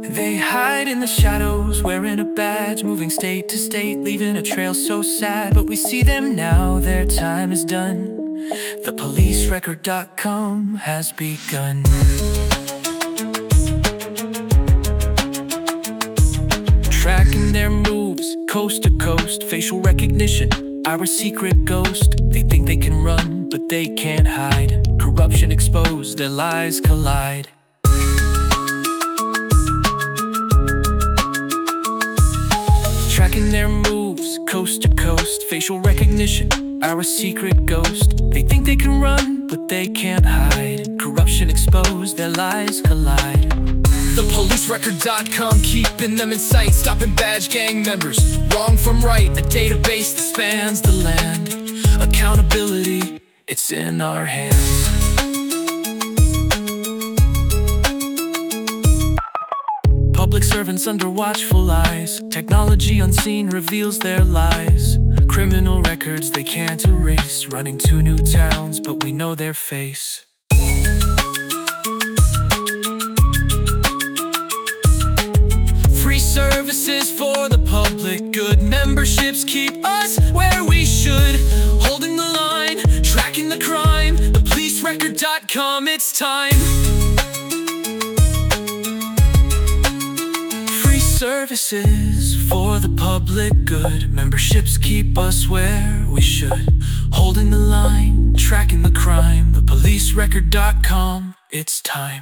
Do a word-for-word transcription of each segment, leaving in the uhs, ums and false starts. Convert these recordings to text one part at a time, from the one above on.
They hide in the shadows, wearing a badge, moving state to state, leaving a trail so sad. But we see them now, their time is done. The police record dot com has begun. Tracking their moves, coast to coast, facial recognition, our secret ghost. They think they can run, but they can't hide. Corruption exposed, their lies collide. Tracking their moves, coast to coast, facial recognition, our secret ghost. They think they can run, but they can't hide. Corruption exposed, their lies collide. The police record dot com, keeping them in sight, stopping badge gang members, wrong from right. A database that spans the land. Accountability, it's in our hands. Public servants under watchful eyes. Technology unseen reveals their lies. Criminal records they can't erase. Running to new towns, but we know their face. Free services for the public good. Memberships keep us where we should. Holding the line, tracking the crime. The police record dot com, it's time. Services for the public good. Memberships keep us where we should. Holding the line, tracking the crime. The police record dot com, it's time.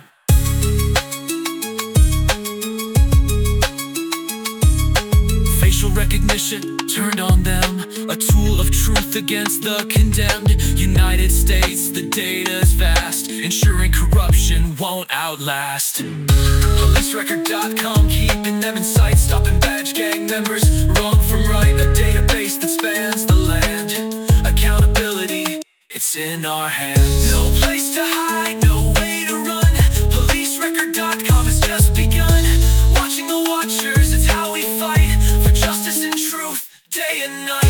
Facial recognition turned on them, a tool of truth against the condemned. United States, the data is vast, ensuring corruption won't outlast. police record dot com, keeping them in sight, stopping badge gang members, wrong from right. A database that spans the land. Accountability, it's in our hands. No place to hide, no way to run. police record dot com has just begun. Watching the watchers, it's how we fight for justice and truth, day and night.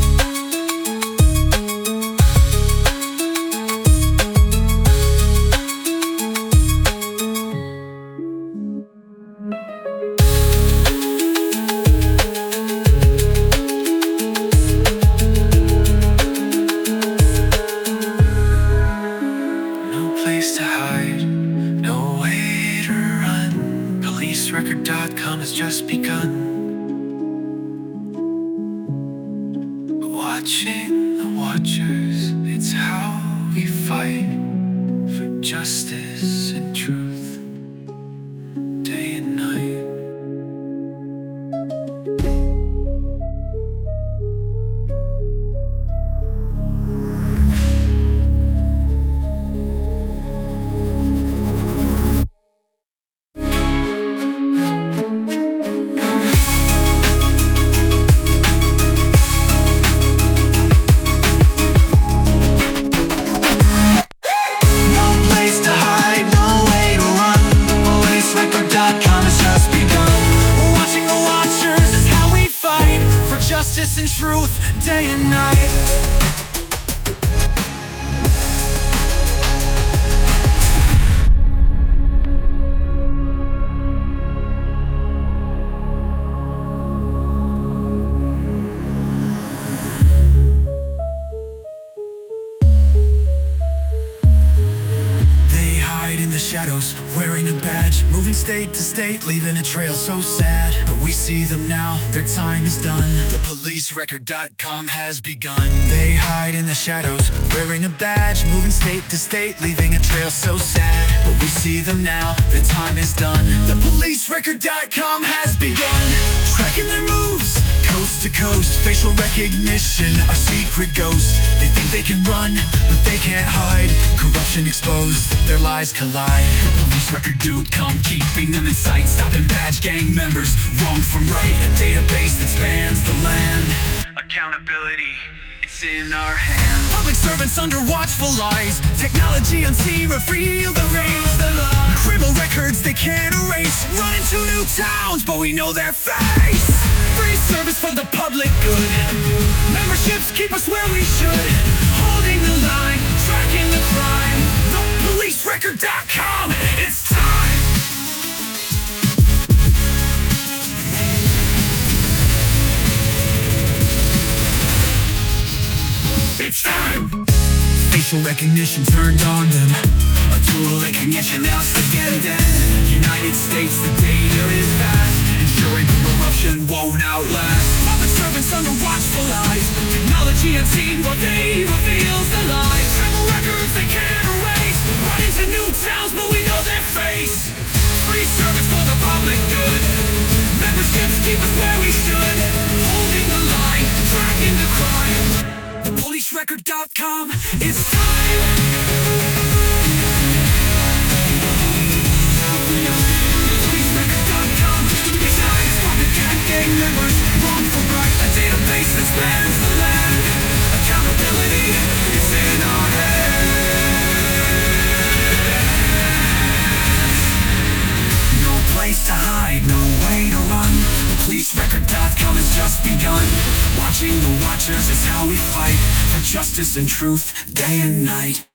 To hide, no way to run. police record dot com has just begun. Watching the watchers, it's how we fight for justice and truth, day and night. Justice and truth, day and night. They hide in the shadows, wearing a badge, moving state to state, leaving a trail so sad. But we see them now, their time is done. The police record dot com has begun. They hide in the shadows, wearing a badge, moving state to state, leaving a trail so sad. But we see them now, their time is done. The police record dot com has begun. Tracking their moves, coast to coast, facial recognition, our secret ghost. They think they can run, but they can't hide. Corruption exposed, their lies collide. police record dot com, keeping them in sight, stopping badge gang members, wrong from right. A database that spans the land. Accountability, it's in our hands. Public servants under watchful eyes. Technology unseen reveal the reins. Criminal records they can't erase. Running to new towns, but we know their face. Free service for the public good. Memberships keep us where we should. Holding the line, tracking the crime. The police record dot com, it's time. recognition turned on them. A tool that can get you now, again and then. United States, the data is vast, ensuring corruption won't outlast. Public servants under watchful eyes, technology unseen, but they reveals the lies. Travel records they can't erase, run into new towns, but we know their face. Free service for the public good, memberships keep us where we should. Holding the line, tracking the crime. The police record dot com, it's time. Gang members, wrongful right, a database that spans the land. Accountability is in our hands. No place to hide, no way to run. The police record dot com has just begun. Watching the watchers is how we fight for justice and truth, day and night.